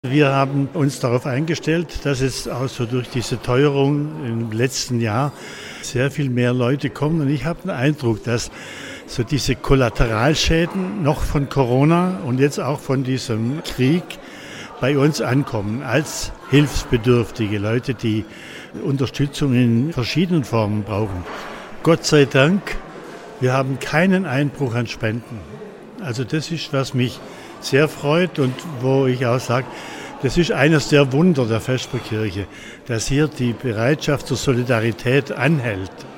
Wir haben uns darauf eingestellt, dass es auch so durch diese Teuerung im letzten Jahr sehr viel mehr Leute kommen. Und ich habe den Eindruck, dass so diese Kollateralschäden noch von Corona und jetzt auch von diesem Krieg bei uns ankommen als hilfsbedürftige Leute, die Unterstützung in verschiedenen Formen brauchen. Gott sei Dank, wir haben keinen Einbruch an Spenden. Also das ist, was mich sehr freut und wo ich auch sage, das ist eines der Wunder der Vesperkirche, dass hier die Bereitschaft zur Solidarität anhält.